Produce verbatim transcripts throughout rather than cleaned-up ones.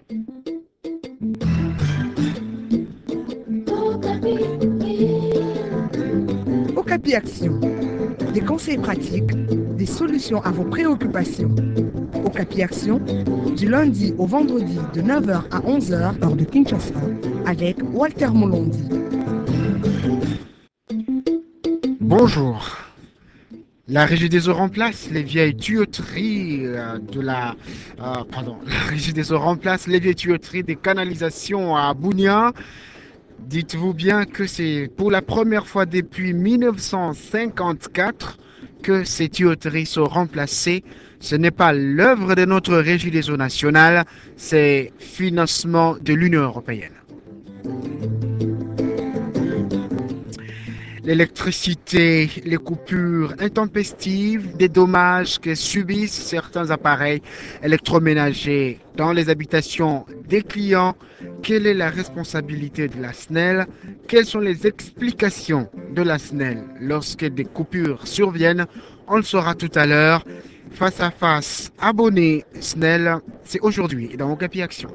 Okapi Action. Des conseils pratiques, des solutions à vos préoccupations. Okapi Action, du lundi au vendredi de neuf heures à onze heures, heure de Kinshasa, avec Walter Molondi. Bonjour. La Régie des eaux remplace les vieilles tuyauteries euh, de la... euh, pardon. La Régie des eaux remplace les vieilles tuyauteries des canalisations à Bunia. Dites-vous bien que c'est pour la première fois depuis mille neuf cent cinquante-quatre que ces tuyauteries sont remplacées. Ce n'est pas l'œuvre de notre Régie des eaux nationales, c'est financement de l'Union européenne. L'électricité, les coupures intempestives, des dommages que subissent certains appareils électroménagers dans les habitations des clients. Quelle est la responsabilité de la S N E L? Quelles sont les explications de la S N E L lorsque des coupures surviennent? On le saura tout à l'heure. Face à face, abonné S N E L, c'est aujourd'hui dans Okapi Action.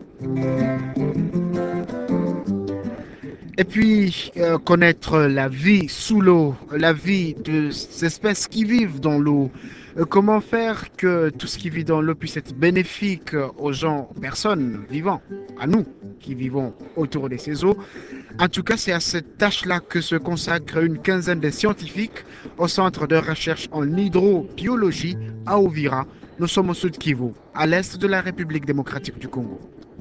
Et puis, euh, connaître la vie sous l'eau, la vie des espèces qui vivent dans l'eau. Euh, comment faire que tout ce qui vit dans l'eau puisse être bénéfique aux gens, aux personnes vivant, à nous qui vivons autour de ces eaux. En tout cas, c'est à cette tâche-là que se consacre une quinzaine de scientifiques au Centre de recherche en hydrobiologie à Uvira. Nous sommes au Sud Kivu, à l'est de la République démocratique du Congo.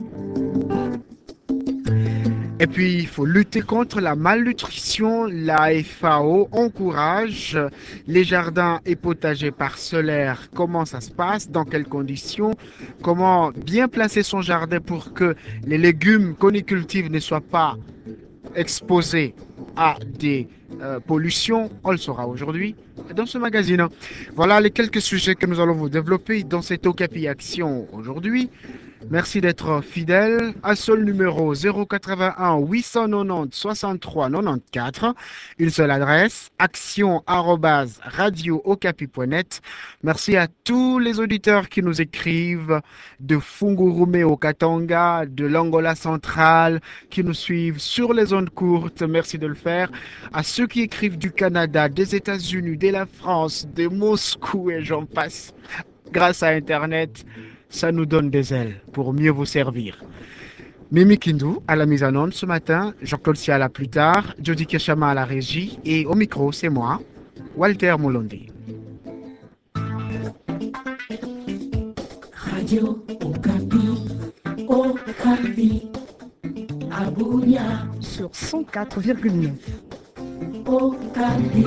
Et puis, il faut lutter contre la malnutrition. La F A O encourage les jardins et potagers parcellaires. Comment ça se passe? Dans quelles conditions? Comment bien placer son jardin pour que les légumes qu'on y cultive ne soient pas exposés à des euh, pollutions? On le saura aujourd'hui dans ce magazine. Voilà les quelques sujets que nous allons vous développer dans cette Okapi Action aujourd'hui. Merci d'être fidèle. Un seul numéro zéro quatre-vingt-un huit cent quatre-vingt-dix soixante-trois quatre-vingt-quatorze. Une seule adresse action arobase radio okapi point net. Merci à tous les auditeurs qui nous écrivent de Fungurume au Katanga, de l'Angola centrale, qui nous suivent sur les ondes courtes. Merci de le faire. À ceux qui écrivent du Canada, des États-Unis, de la France, de Moscou et j'en passe. Grâce à Internet, ça nous donne des ailes pour mieux vous servir. Mimi Kindou à la mise en onde ce matin, Jean-Claude Siala plus tard, Jody Keshama à la régie et au micro, c'est moi, Walter Molondi. Radio Okapi, Okapi, Abunia, Sur cent quatre virgule neuf. Okapi.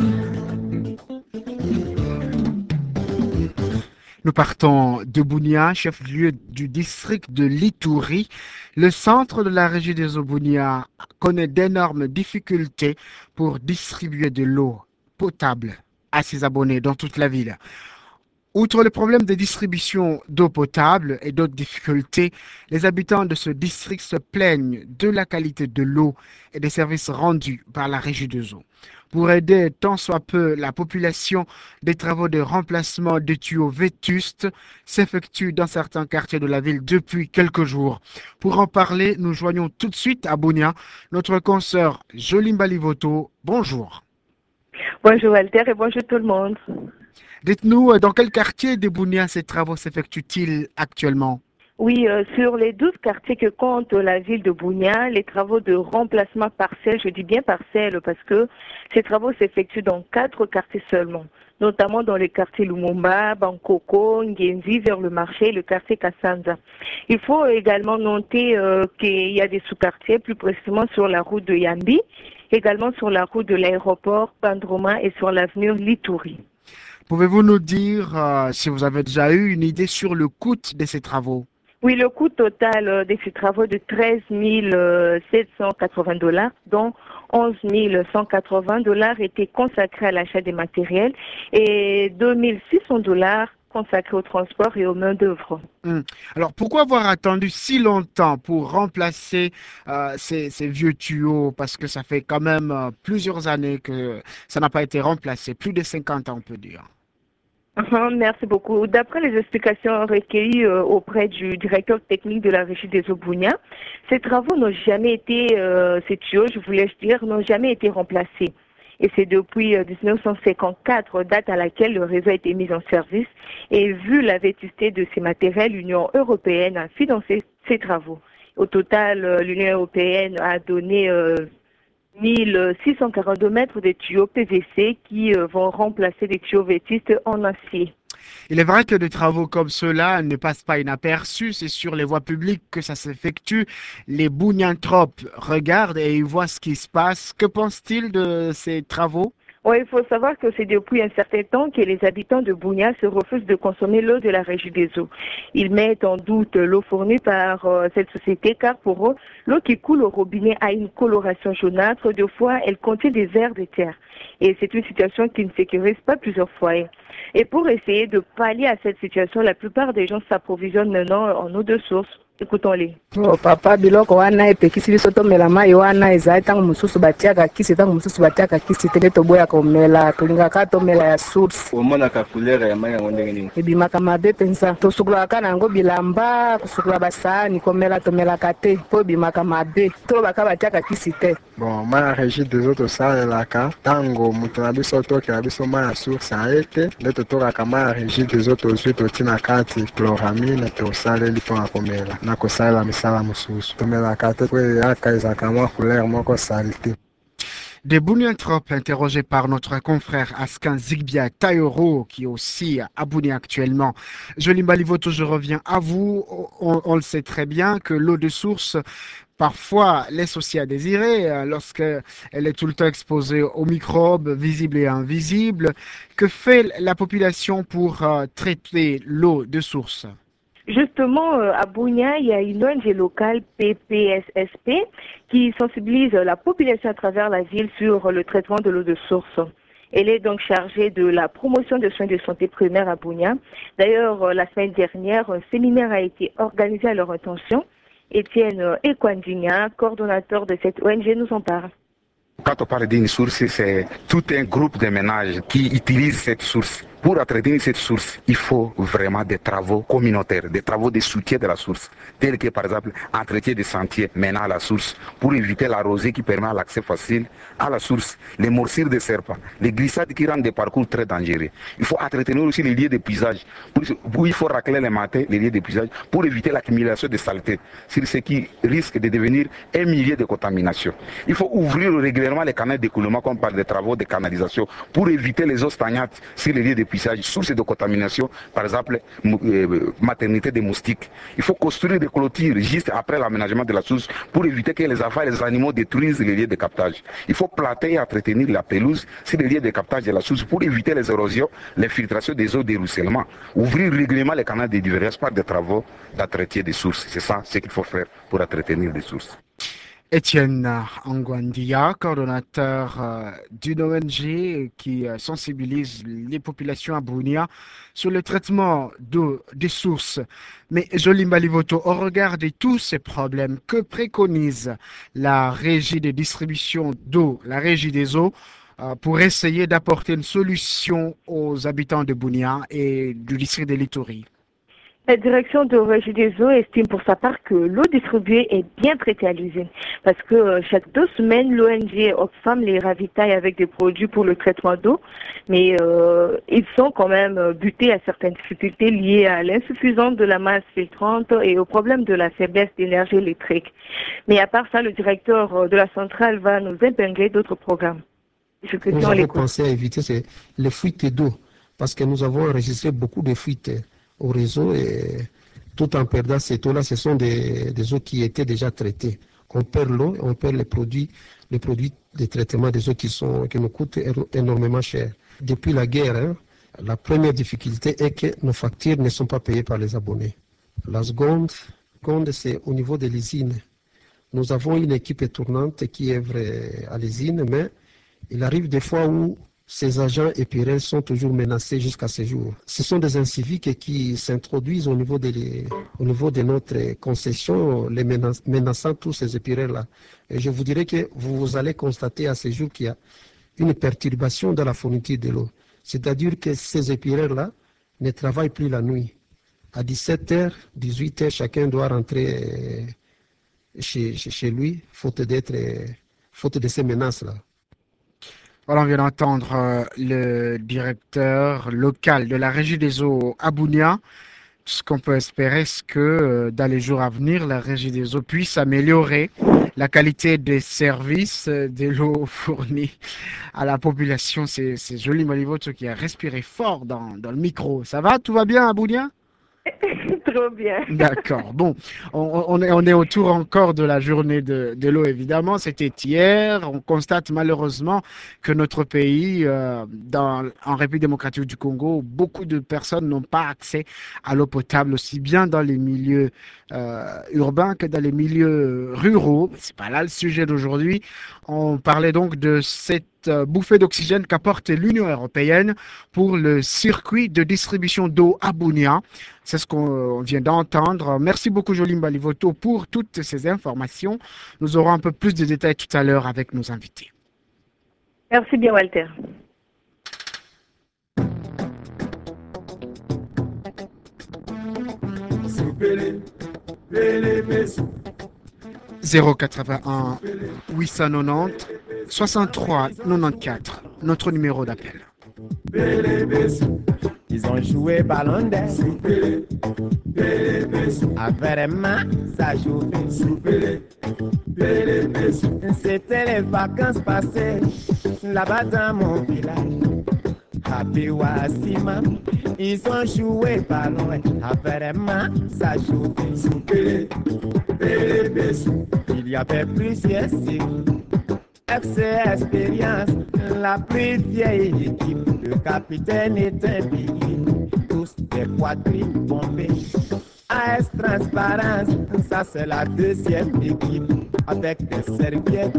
Nous partons de Bunia, chef-lieu du district de l'Ituri. Le centre de la régie des eaux Bunia connaît d'énormes difficultés pour distribuer de l'eau potable à ses abonnés dans toute la ville. Outre le problème de distribution d'eau potable et d'autres difficultés, les habitants de ce district se plaignent de la qualité de l'eau et des services rendus par la régie des eaux. Pour aider tant soit peu la population, des travaux de remplacement de tuyaux vétustes s'effectuent dans certains quartiers de la ville depuis quelques jours. Pour en parler, nous joignons tout de suite à Bunia notre consoeur Jolimba Livoto. Bonjour. Bonjour Walter et bonjour tout le monde. Dites-nous, dans quel quartier de Bunia ces travaux s'effectuent-ils actuellement? Oui, euh, sur les douze quartiers que compte la ville de Bunia, les travaux de remplacement partiel, je dis bien partiel parce que ces travaux s'effectuent dans quatre quartiers seulement, notamment dans les quartiers Lumumba, Bankoko, Ngenzi, vers le marché, le quartier Kassanza. Il faut également noter euh, qu'il y a des sous-quartiers, plus précisément sur la route de Yambi, également sur la route de l'aéroport Pandroma et sur l'avenue Lituri. Pouvez-vous nous dire euh, si vous avez déjà eu une idée sur le coût de ces travaux? Oui, le coût total de ces travaux de treize mille sept cent quatre-vingts dollars, dont onze mille cent quatre-vingts dollars étaient consacrés à l'achat des matériels et deux mille six cents dollars consacrés au transport et aux main d'œuvre. Hum. Alors, pourquoi avoir attendu si longtemps pour remplacer euh, ces, ces vieux tuyaux? Parce que ça fait quand même euh, plusieurs années que ça n'a pas été remplacé, plus de cinquante ans, on peut dire. Uh-huh, merci beaucoup. D'après les explications recueillies euh, auprès du directeur technique de la régie des eaux Bunia, ces travaux n'ont jamais été, euh, ces tuyaux, je voulais dire, n'ont jamais été remplacés. Et c'est depuis euh, dix-neuf cent cinquante-quatre, date à laquelle le réseau a été mis en service. Et vu la vétusté de ces matériels, l'Union européenne a financé ces travaux. Au total, euh, l'Union européenne a donné euh, mille six cent quarante-deux mètres de tuyaux P V C qui euh, vont remplacer des tuyaux vétustes en acier. Il est vrai que des travaux comme ceux-là ne passent pas inaperçus. C'est sur les voies publiques que ça s'effectue. Les Bounianthropes regardent et ils voient ce qui se passe. Que pensent-ils de ces travaux? Oui, il faut savoir que c'est depuis un certain temps que les habitants de Bunia se refusent de consommer l'eau de la régie des eaux. Ils mettent en doute l'eau fournie par euh, cette société car pour eux, l'eau qui coule au robinet a une coloration jaunâtre. Deux fois, elle contient des vers de terre. Et c'est une situation qui ne sécurise pas plusieurs foyers. Et pour essayer de pallier à cette situation, la plupart des gens s'approvisionnent maintenant en eau de source. Écoutons-les. Oh, papa biloko wana epekisi biso tomela mai wana ezali ntango mosusu batiaka kisi ntango mosusu batiaka kisi te nde toboya komela tolingaka tomela ya source. Omonaka couleur ya mai yango ndenge nini? Ebimaka mabe mpenza tosukulaka na yango bilamba kosukula basani komela tomelaka te mpo ebimaka mabe tolobaka batiaka kisi te. Bon, mai ya régie des eaux tosalelaka ntango moto na biso tokela biso mai ya source aye te nde totokaka mai ya régie des eaux tozwi totina kati chloramine tosaleli mpona komela na kosalela misala mosusu tomelaka te po eyaka ezalaka mwa couleur moko sali te. Des Bounianthropes interrogés par notre confrère Askin Zigbia Tayoro, qui est aussi à Bunia actuellement. Jolimba Livoto, je reviens à vous. On, on le sait très bien que l'eau de source parfois laisse aussi à désirer lorsqu'elle est tout le temps exposée aux microbes visibles et invisibles. Que fait la population pour euh, traiter l'eau de source? Justement, euh, à Bunia, il y a une O N G locale, P P S S P, qui sensibilise la population à travers la ville sur le traitement de l'eau de source. Elle est donc chargée de la promotion des soins de santé primaire à Bunia. D'ailleurs, euh, la semaine dernière, un séminaire a été organisé à leur intention. Étienne Ekwandigna, coordonnateur de cette O N G, nous en parle. Quand on parle d'une source, c'est tout un groupe de ménages qui utilisent cette source. Pour entretenir cette source, il faut vraiment des travaux communautaires, des travaux de soutien de la source, tels que par exemple entretien des sentiers menant à la source, pour éviter la rosée qui permet l'accès facile à la source, les morsures de serpents, les glissades qui rendent des parcours très dangereux. Il faut entretenir aussi les lieux de puisage, où il faut racler les matins, les lieux de puisage, pour éviter l'accumulation de saleté, sur ce qui risque de devenir un milieu de contamination. Il faut ouvrir régulièrement les canaux d'écoulement, comme par des travaux de canalisation, pour éviter les eaux stagnantes sur les lieux de source de contamination, par exemple euh, maternité des moustiques. Il faut construire des clôtures juste après l'aménagement de la source pour éviter que les enfants et les animaux détruisent les lieux de captage. Il faut planter et entretenir la pelouse sur les lieux de captage de la source pour éviter les érosions, l'infiltration des eaux de ruissellement. Ouvrir régulièrement les canaux de divergence par des travaux d'entretien des sources. C'est ça ce qu'il faut faire pour entretenir les sources. Étienne Angwandia, coordonnateur euh, d'une O N G qui euh, sensibilise les populations à Bunia sur le traitement d'eau des sources. Mais Jolimba Livoto, au regard de tous ces problèmes, que préconise la régie de distribution d'eau, la régie des eaux, euh, pour essayer d'apporter une solution aux habitants de Bunia et du district de Litori? La direction de régie des eaux estime pour sa part que l'eau distribuée est bien traitée à l'usine parce que euh, chaque deux semaines, l'O N G Oxfam les ravitaille avec des produits pour le traitement d'eau, mais euh, ils sont quand même butés à certaines difficultés liées à l'insuffisance de la masse filtrante et au problème de la faiblesse d'énergie électrique. Mais à part ça, le directeur de la centrale va nous épingler d'autres programmes. Nous avons pensé à éviter les fuites d'eau parce que nous avons enregistré beaucoup de fuites au réseau et tout en perdant cette eau-là, ce sont des, des eaux qui étaient déjà traitées. On perd l'eau et on perd les produits, les produits de traitement des eaux qui, sont, qui nous coûtent énormément cher. Depuis la guerre, hein, la première difficulté est que nos factures ne sont pas payées par les abonnés. La seconde, seconde c'est au niveau de l'usine. Nous avons une équipe tournante qui est vraie à l'usine, mais il arrive des fois où ces agents épirels sont toujours menacés jusqu'à ce jour. Ce sont des inciviques qui s'introduisent au niveau de, les, au niveau de notre concession, les menace, menaçant tous ces épirels-là. Et je vous dirais que vous allez constater à ce jour qu'il y a une perturbation dans la fourniture de l'eau. C'est-à-dire que ces épirels-là ne travaillent plus la nuit. À dix-sept heures, dix-huit heures, chacun doit rentrer chez, chez, chez lui, faute d'être, faute de ces menaces-là. Voilà, on vient d'entendre euh, le directeur local de la Régie des eaux à Bunia. Ce qu'on peut espérer, c'est que euh, dans les jours à venir, la Régie des eaux puisse améliorer la qualité des services euh, de l'eau fournie à la population. C'est, c'est joli, Malivoto, qui a respiré fort dans, dans le micro. Ça va? Tout va bien à Bunia? Trop bien. D'accord. Bon, on, on, est, on est autour encore de la journée de, de l'eau, évidemment. C'était hier. On constate malheureusement que notre pays, euh, dans, en République démocratique du Congo, beaucoup de personnes n'ont pas accès à l'eau potable, aussi bien dans les milieux euh, urbains que dans les milieux ruraux. C'est pas là le sujet d'aujourd'hui. On parlait donc de cette bouffée d'oxygène qu'apporte l'Union européenne pour le circuit de distribution d'eau à Bunia. C'est ce qu'on vient d'entendre. Merci beaucoup, Jolie Mbalivoto, pour toutes ces informations. Nous aurons un peu plus de détails tout à l'heure avec nos invités. Merci bien, Walter. zéro quatre-vingt-un huit cent quatre-vingt-dix soixante-trois quatre-vingt-quatorze, notre numéro d'appel. Ils ont joué ballon d'air. Apparemment, ça jouait. C'était les vacances passées là-bas dans mon village. Happy Wasima, ils ont joué ballon. Apparemment, ça jouait. Il y avait plusieurs cycles. Ex-expérience, la plus vieille équipe. Le capitaine était payé, tous des poitrines bombées. A S Transparence, ça c'est la deuxième équipe, avec des serviettes.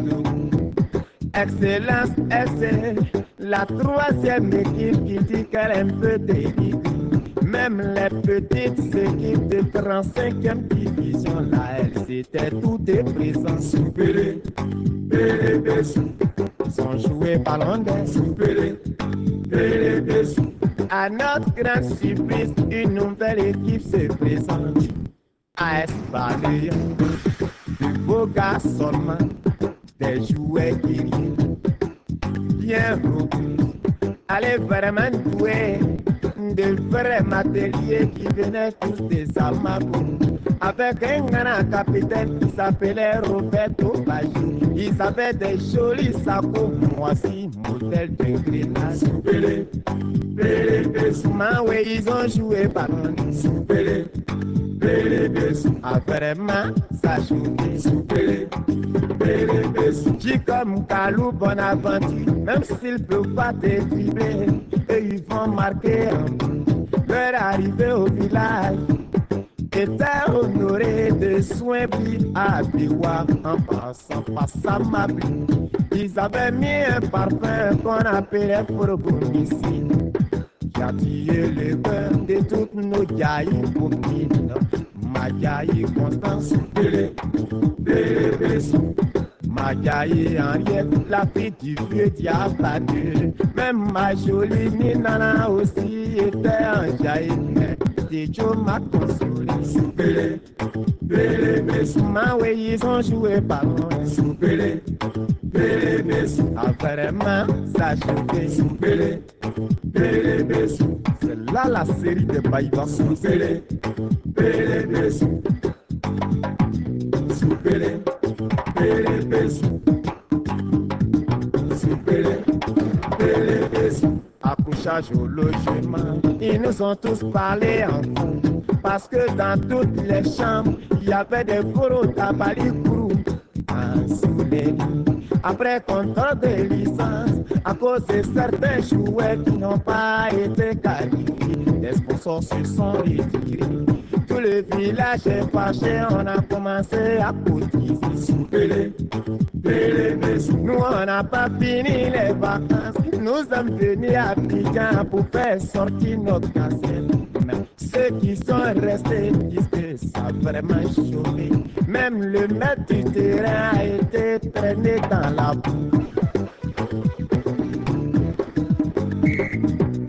Excellence S, la troisième équipe qui dit qu'elle est un peu d'élite. Même les petites équipes de trente-cinquième division, là, elles étaient toutes présentes. Soupéré, péré, bessou. Ils ont joué ballon d'air. Soupéré, péré, bessou. À notre grande surprise, une nouvelle équipe se présente. A S Baléa, du beau garçonnement, des jouets guerriers, bien robustes, allez vraiment doués. De vrais matériels qui venaient tous des Amagos. Avec un grand capitaine qui s'appelait Roberto Bajou. Ils avaient des jolis sacots, voici modèle de grenade. Soupélé, pélé, bessou. Maoué, ils ont joué ballon. Soupélé, pélé, bessou. Apparemment, ça jouait. Soupélé, pélé, bessou. Dis comme Kalou Bonaventure, même s'ils ne peuvent pas te dribbler, et ils vont marquer un but. Leur arrivée au village était honoré de soins pris à Biwa en passant par Samabli. Ils avaient mis un parfum qu'on appelait probomycine, qui a tué le cœur de toutes nos gailles copines. Ma gaille Constance, Pélé, Pélé, Bessou. Magaï Henriette, la fille du vieux diable. Même ma jolie Ninana aussi était en jaillit. C'est Joe m'a consolé. Soupélé, Pélé, Bessou. Maoué, ils ont joué ballon. Soupélé, Pélé, Bessou. Apparemment, ça jouait. Soupélé, Pélé, Bessou. C'est là la série de Baïba. Soupélé, Pélé, Bessou. Soupélé, Pélé, Bessou. Soupélé, Pélé, Bessou. Accouchage au logement, ils nous ont tous parlé en fond. Parce que dans toutes les chambres, il y avait des gros tabalicourous en sous les lits. Après contrôle de licence, à cause de certains jouets qui n'ont pas été qualifiés, les sponsors se sont retirés. Tout le village est fâché, on a commencé à cotiser. Soupélé, Pélé, Bessou. Nous on n'a pas fini les vacances, nous sommes venus à Abidjan pour faire sortir notre cassette. Mais ceux qui sont restés disent que ça a vraiment chauffé. Même le maître du terrain a été traîné dans la boue.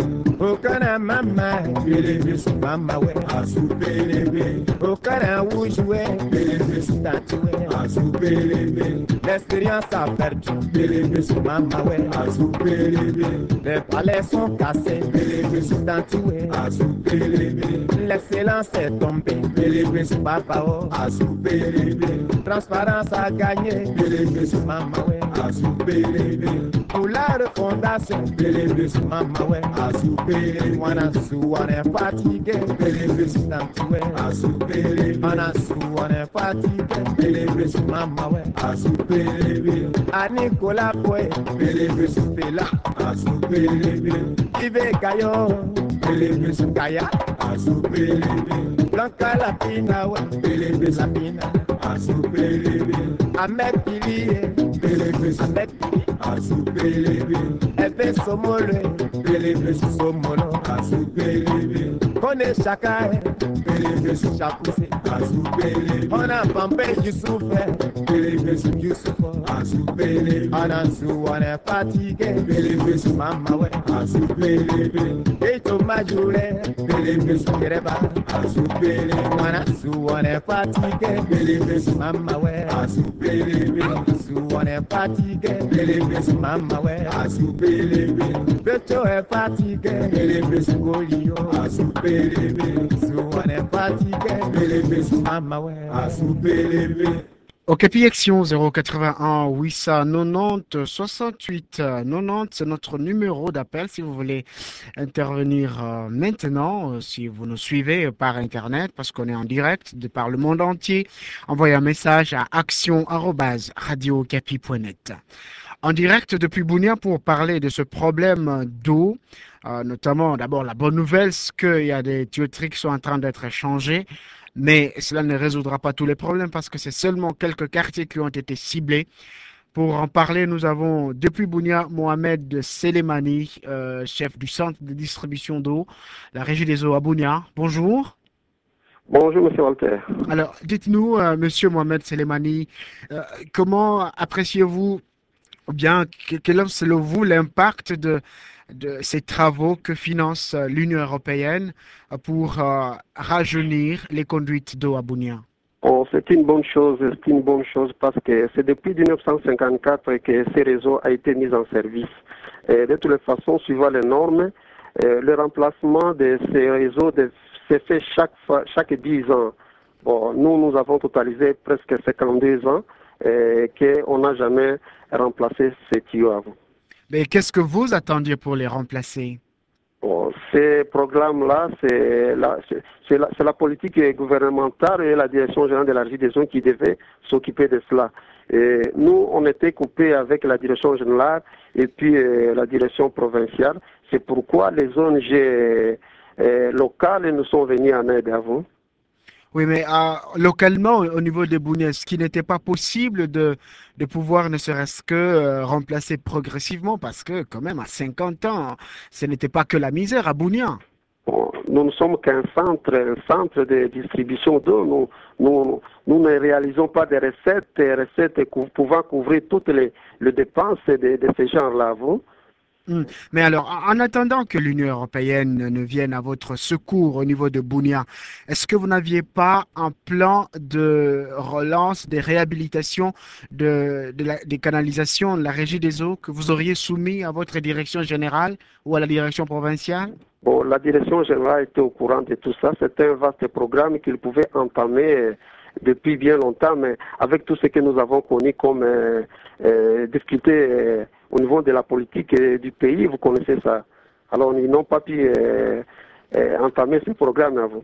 Okana mama, belebe su mama we, asu belebe. Okana wujwe, belebe su tati we, asu belebe. L'expérience a perdu, belebe su mama we, asu belebe. Les palais sont cassés, belebe su tati we, asu belebe. L'excellence est tombée, belebe su papa o, asu belebe. Transparence a gagné, belebe su mama we, asu belebe. Pour la refondation, belebe su mama we, asu belebe. Wana su wana fatigué, belebe su tanti we, asu belebe. Wana su wana fatigué, belebe su mama we, asu belebe. A Nicolas Poe, belebe su pela, asu belebe. Ive Kayo, belebe su kaya, asu belebe. Blanca la pina we, belebe la pina, asu belebe. Ahmed Pilie, belebe su Ahmed Pilie, asu belebe. Ebe Somole, belebe su Somolo, asu belebe. Kone Shakae, belebe su Shakuse, asu belebe. Ona Pampe Yusufe, belebe su Yusufo, asu belebe. Ona su wane fatigué, belebe su mama we, asu belebe. Eito Majule, belebe su Kereba, asu belebe. Ona su wane fatigué, belebe su mama we, asu belebe. Su wane fatigué, belebe su mama we, asu belebe. Beto e fatigué, belebe su Golio, asu belebe. Su wane fatigué, belebe su mama we, asu belebe. Au Capiaction zéro quatre-vingt-un huit cent quatre-vingt-dix soixante-huit quatre-vingt-dix, c'est notre numéro d'appel si vous voulez intervenir euh, maintenant, euh, si vous nous suivez par Internet, parce qu'on est en direct de par le monde entier, envoyez un message à action arobase radio capi point net. En direct depuis Bunia pour parler de ce problème d'eau, euh, notamment d'abord la bonne nouvelle, c'est qu'il y a des tuyauteries qui sont en train d'être changées. Mais cela ne résoudra pas tous les problèmes parce que c'est seulement quelques quartiers qui ont été ciblés. Pour en parler, nous avons depuis Bunia Mohamed Selemani, euh, chef du centre de distribution d'eau, la régie des eaux à Bunia. Bonjour. Bonjour, monsieur Walter. Alors, dites-nous, euh, monsieur Mohamed Selemani, euh, comment appréciez-vous, ou bien quel est selon vous l'impact de de ces travaux que finance l'Union européenne pour euh, rajeunir les conduites d'eau à Bunia? Oh, c'est une bonne chose, c'est une bonne chose parce que c'est depuis mille neuf cent cinquante-quatre que ces réseaux ont été mis en service. Et de toutes les façons, suivant les normes, euh, le remplacement de ces réseaux s'est fait chaque, chaque dix ans. Bon, nous, nous avons totalisé presque cinquante-deux ans et qu'on n'a jamais remplacé ces tuyaux avant. Mais qu'est-ce que vous attendiez pour les remplacer? Bon, ces programmes-là, c'est la, la, la politique gouvernementale et la direction générale de la régie des eaux qui devait s'occuper de cela. Et nous, on était coupés avec la direction générale et puis euh, la direction provinciale. C'est pourquoi les O N G euh, locales nous sont venues en aide avant. Oui, mais euh, localement, au niveau de Bunia, ce qui n'était pas possible de, de pouvoir ne serait-ce que euh, remplacer progressivement, parce que quand même à cinquante ans, ce n'était pas que la misère à Bunia. Bon, nous ne sommes qu'un centre, un centre de distribution d'eau. Nous, nous, nous ne réalisons pas des recettes, des recettes pouvant couvrir toutes les, les dépenses de, de ce genre-là. Vous. Mmh. Mais alors, en attendant que l'Union européenne ne vienne à votre secours au niveau de Bunia, est-ce que vous n'aviez pas un plan de relance, des réhabilitations de, de la, des canalisations de la régie des eaux que vous auriez soumis à votre direction générale ou à la direction provinciale? Bon, la direction générale était au courant de tout ça. C'était un vaste programme qu'il pouvait entamer depuis bien longtemps, mais avec tout ce que nous avons connu comme euh, euh, difficulté euh, au niveau de la politique euh, du pays, vous connaissez ça. Alors, ils n'ont pas pu euh, euh, entamer ce programme avant.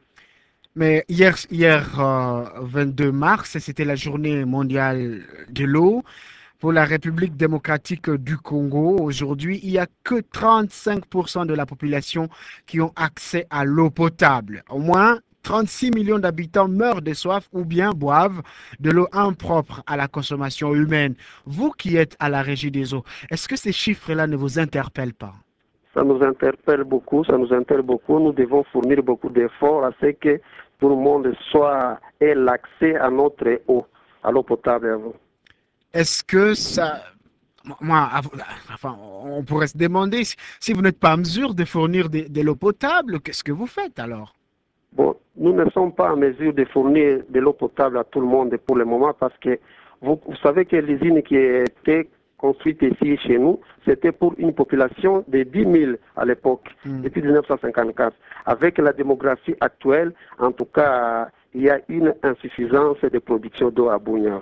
Mais hier, hier euh, vingt-deux mars, c'était la journée mondiale de l'eau. Pour la République démocratique du Congo, aujourd'hui, il n'y a que trente-cinq pour cent de la population qui ont accès à l'eau potable. Au moins, trente-six millions d'habitants meurent de soif ou bien boivent de l'eau impropre à la consommation humaine. Vous qui êtes à la régie des eaux, est-ce que ces chiffres-là ne vous interpellent pas? Ça nous interpelle beaucoup, ça nous interpelle beaucoup. Nous devons fournir beaucoup d'efforts à ce que tout le monde soit ait l'accès à notre eau, à l'eau potable. Est-ce que ça, moi, enfin, on pourrait se demander si, si vous n'êtes pas en mesure de fournir de, de l'eau potable, qu'est-ce que vous faites alors? Bon, nous ne sommes pas en mesure de fournir de l'eau potable à tout le monde pour le moment parce que vous, vous savez que l'usine qui était construite ici chez nous, c'était pour une population de dix mille à l'époque, mm. depuis mille neuf cent cinquante-quatre. Avec la démographie actuelle, en tout cas, il y a une insuffisance de production d'eau à Bunia.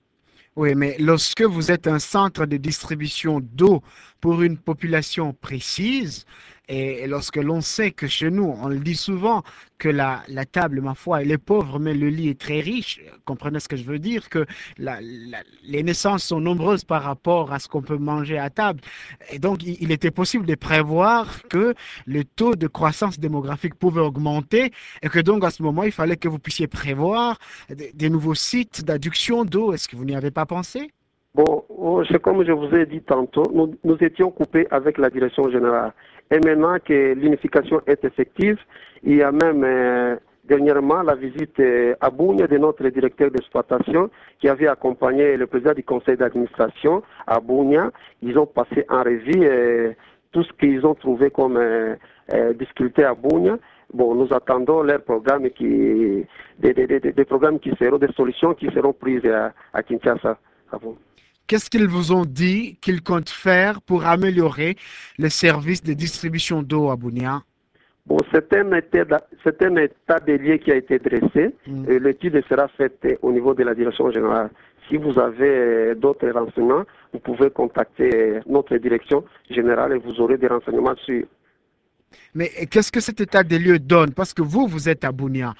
Oui, mais lorsque vous êtes un centre de distribution d'eau pour une population précise, et lorsque l'on sait que chez nous, on le dit souvent, que la, la table, ma foi, elle est pauvre, mais le lit est très riche, comprenez ce que je veux dire, que la, la, les naissances sont nombreuses par rapport à ce qu'on peut manger à table. Et donc, il, il était possible de prévoir que le taux de croissance démographique pouvait augmenter et que donc, à ce moment, il fallait que vous puissiez prévoir des, des nouveaux sites d'adduction d'eau. Est-ce que vous n'y avez pas pensé? Bon, c'est comme je vous ai dit tantôt, nous, nous étions coupés avec la direction générale. Et maintenant que l'unification est effective, il y a même euh, dernièrement la visite euh, à Bunia de notre directeur d'exploitation qui avait accompagné le président du conseil d'administration à Bunia. Ils ont passé en revue euh, tout ce qu'ils ont trouvé comme euh, euh, difficulté à Bunia. Bon, nous attendons leurs programmes qui, des, des, des, des programmes qui seront, des solutions qui seront prises à, à Kinshasa. À vous. Qu'est-ce qu'ils vous ont dit qu'ils comptent faire pour améliorer le service de distribution d'eau à Bunia? Bon, c'est un état, c'est un état des lieux qui a été dressé. Mm. L'étude sera faite au niveau de la direction générale. Si vous avez d'autres renseignements, vous pouvez contacter notre direction générale et vous aurez des renseignements dessus. Mais qu'est-ce que cet état des lieux donne? Parce que vous, vous êtes à Bunia.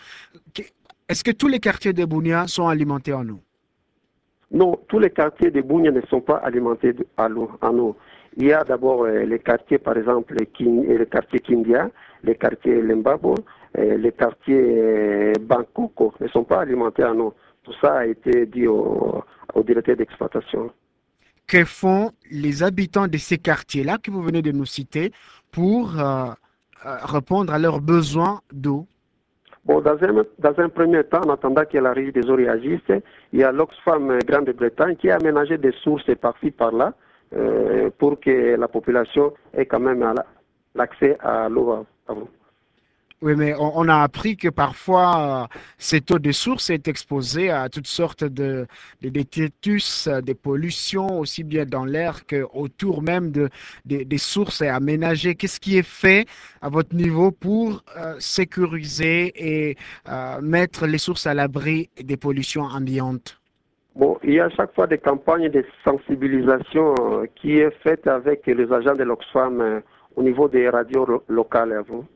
Est-ce que tous les quartiers de Bunia sont alimentés en eau? Non, tous les quartiers de Bunia ne sont pas alimentés en eau. Il y a d'abord euh, les quartiers, par exemple, le quartier Kindia, les quartiers Lembabo, euh, les quartiers euh, Bankoko ne sont pas alimentés en eau. Tout ça a été dit au, au directeur d'exploitation. Que font les habitants de ces quartiers-là que vous venez de nous citer pour euh, euh, répondre à leurs besoins d'eau? Bon, dans un, dans un premier temps, en attendant que la régie des eaux réagisse, il y a l'Oxfam Grande-Bretagne qui a aménagé des sources par-ci, par-là, euh, pour que la population ait quand même l'accès à l'eau. Oui, mais on, on a appris que parfois, euh, cette eau de source est exposée à toutes sortes de, de détritus, des pollutions, aussi bien dans l'air qu'autour même de, de, des sources et aménagées. Qu'est-ce qui est fait à votre niveau pour euh, sécuriser et euh, mettre les sources à l'abri des pollutions ambiantes? Bon, il y a à chaque fois des campagnes de sensibilisation euh, qui est faite avec les agents de l'Oxfam euh, au niveau des radios lo locales. À vous.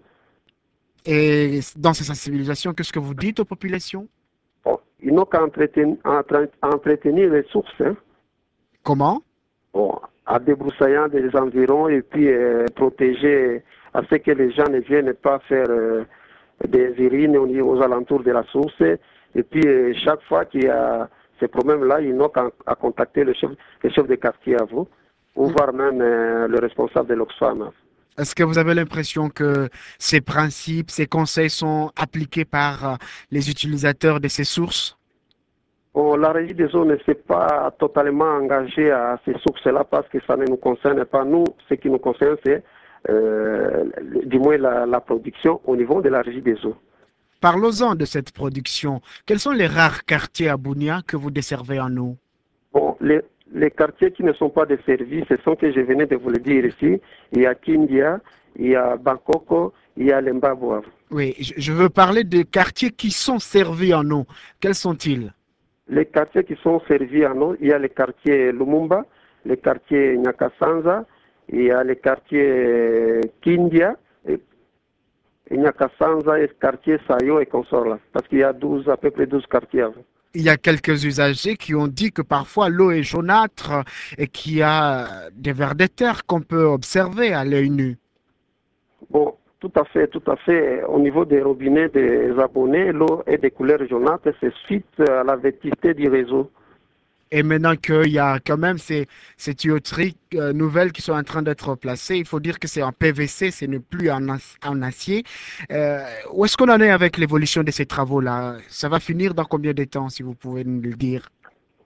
Et dans ces sensibilisations, qu'est-ce que vous dites aux populations? Bon, ils n'ont qu'à entretenir, entretenir les sources. Hein. Comment? Bon, en débroussaillant des environs et puis euh, protéger à ce que les gens ne viennent pas faire euh, des urines aux, aux alentours de la source. Et puis euh, chaque fois qu'il y a ces problèmes-là, ils n'ont qu'à contacter le chef, le chef de quartier à vous, ou mmh. voir même euh, le responsable de l'Oxfam. Est-ce que vous avez l'impression que ces principes, ces conseils sont appliqués par euh, les utilisateurs de ces sources? Bon, la régie des eaux ne s'est pas totalement engagée à ces sources-là parce que ça ne nous concerne pas. Nous, ce qui nous concerne, c'est euh, du moins la, la production au niveau de la régie des eaux. Parlons-en de cette production. Quels sont les rares quartiers à Bunia que vous desservez en eau? Bon, les, les quartiers qui ne sont pas desservis, ce sont que je venais de vous le dire ici. Il y a Kindia, il y a Bangkoko, il y a Lembabo. Oui, je veux parler des quartiers qui sont servis en eau. Quels sont-ils? Les quartiers qui sont servis en eau, il y a le quartier Lumumba, le quartier Nyakasanza, il y a le quartier Kindia, et Nyakasanza et le quartier Sayo et consorts, parce qu'il y a douze, à peu près douze quartiers. Il y a quelques usagers qui ont dit que parfois l'eau est jaunâtre et qu'il y a des vers de terre qu'on peut observer à l'œil nu. Bon, tout à fait, tout à fait. Au niveau des robinets des abonnés, l'eau est de couleur jaunâtre, c'est suite à la vétusté du réseau. Et maintenant qu'il y a quand même ces, ces tuyauteries euh, nouvelles qui sont en train d'être placées, il faut dire que c'est en P V C, ce n'est plus en, en acier. Euh, où est-ce qu'on en est avec l'évolution de ces travaux-là? Ça va finir dans combien de temps, si vous pouvez nous le dire?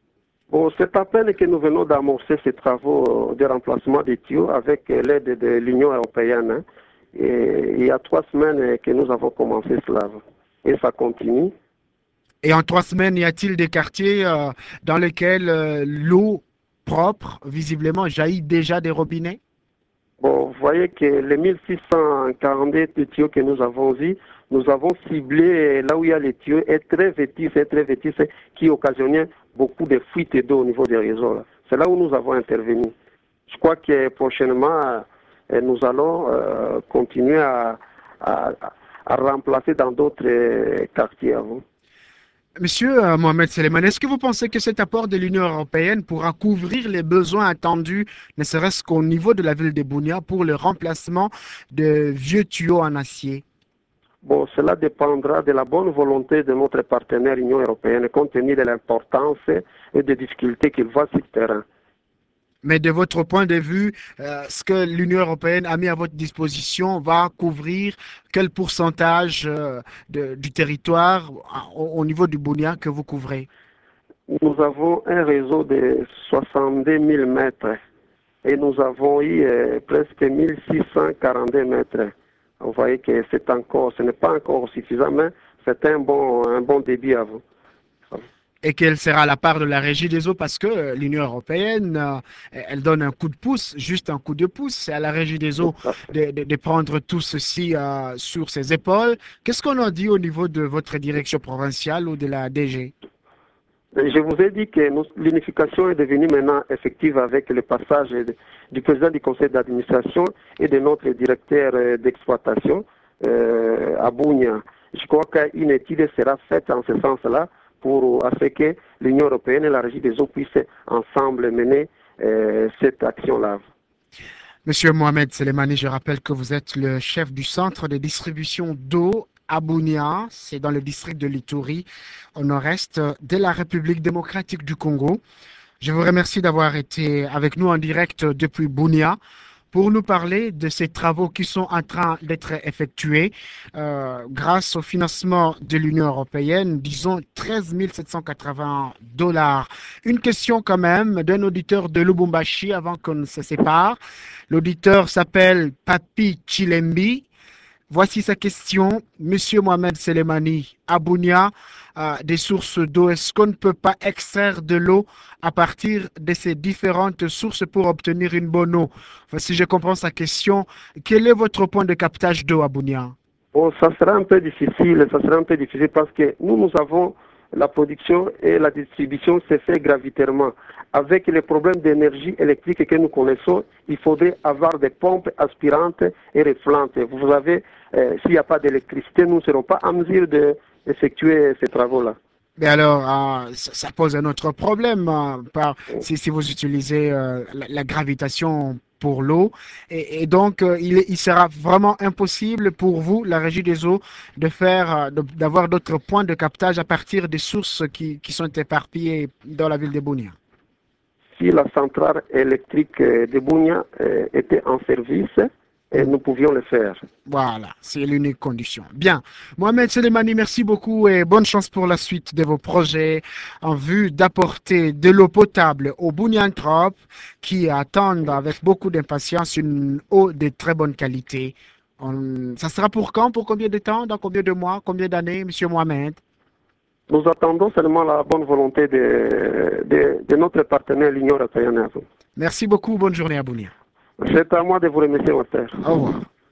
Bon, c'est à peine que nous venons d'amorcer ces travaux de remplacement des tuyaux avec l'aide de l'Union européenne. Hein. Et il y a trois semaines que nous avons commencé cela. Et ça continue. Et en trois semaines, y a-t-il des quartiers euh, dans lesquels euh, l'eau propre, visiblement, jaillit déjà des robinets? Bon, vous voyez que les mille six cent quarante-deux tuyaux que nous avons vus, nous avons ciblé là où il y a les tuyaux et très vétustes, et très vétustes, qui occasionnaient beaucoup de fuites d'eau au niveau des réseaux. C'est là où nous avons intervenu. Je crois que prochainement, nous allons euh, continuer à, à, à remplacer dans d'autres quartiers avant. Monsieur euh, Mohamed Seleman, est-ce que vous pensez que cet apport de l'Union européenne pourra couvrir les besoins attendus, ne serait-ce qu'au niveau de la ville de Bunia, pour le remplacement de vieux tuyaux en acier? Bon, cela dépendra de la bonne volonté de notre partenaire Union européenne, compte tenu de l'importance et des difficultés qu'il voit sur le terrain. Mais de votre point de vue, euh, ce que l'Union européenne a mis à votre disposition va couvrir quel pourcentage euh, de, du territoire au, au niveau du Bunia que vous couvrez? Nous avons un réseau de soixante-deux mille mètres et nous avons eu euh, presque mille six cent quarante-deux mètres. Vous voyez que c'est encore, ce n'est pas encore suffisant, mais c'est un bon, un bon débit à vous. Et quelle sera la part de la régie des eaux? Parce que l'Union européenne, euh, elle donne un coup de pouce, juste un coup de pouce. C'est à la régie des eaux de, de, de prendre tout ceci euh, sur ses épaules. Qu'est-ce qu'on a dit au niveau de votre direction provinciale ou de la D G? Je vous ai dit que l'unification est devenue maintenant effective avec le passage de, du président du conseil d'administration et de notre directeur d'exploitation euh, à Bunia. Je crois qu'une étude sera faite en ce sens-là pour à ce que l'Union européenne et la régie des eaux puissent ensemble mener euh, cette action-là. Monsieur Mohamed Selemani, je rappelle que vous êtes le chef du centre de distribution d'eau à Bunia, c'est dans le district de l'Ituri, au nord-est de la République démocratique du Congo. Je vous remercie d'avoir été avec nous en direct depuis Bunia pour nous parler de ces travaux qui sont en train d'être effectués euh, grâce au financement de l'Union européenne, disons treize mille sept cent quatre-vingts dollars. Une question quand même d'un auditeur de Lubumbashi avant qu'on ne se sépare. L'auditeur s'appelle Papi Chilembi. Voici sa question. Monsieur Mohamed Selemani, à Bunia, euh, des sources d'eau, est-ce qu'on ne peut pas extraire de l'eau à partir de ces différentes sources pour obtenir une bonne eau? Enfin, si je comprends sa question, quel est votre point de captage d'eau à Bunia? Bon, ça sera un peu difficile, ça sera un peu difficile parce que nous, nous avons la production et la distribution se fait gravitairement. Avec les problèmes d'énergie électrique que nous connaissons, il faudrait avoir des pompes aspirantes et reflantes. Vous savez, euh, s'il n'y a pas d'électricité, nous ne serons pas en mesure d'effectuer ces travaux-là. Mais alors, euh, ça, ça pose un autre problème. Euh, par, si, si vous utilisez euh, la, la gravitation pour l'eau, et, et donc euh, il, il sera vraiment impossible pour vous, la régie des eaux, de faire, d'avoir d'autres points de captage à partir des sources qui, qui sont éparpillées dans la ville de Bunia. Si la centrale électrique de Bunia euh, était en service, et nous pouvions le faire. Voilà, c'est l'unique condition. Bien. Mohamed Selemani, merci beaucoup et bonne chance pour la suite de vos projets en vue d'apporter de l'eau potable aux Bunianthropes qui attendent avec beaucoup d'impatience une eau de très bonne qualité. On... Ça sera pour quand? Pour combien de temps? Dans combien de mois? Combien d'années, Monsieur Mohamed? Nous attendons seulement la bonne volonté de, de, de notre partenaire, l'Union européenne. Merci beaucoup. Bonne journée à Bunia. C'est à moi de vous remercier, mon frère. Au revoir.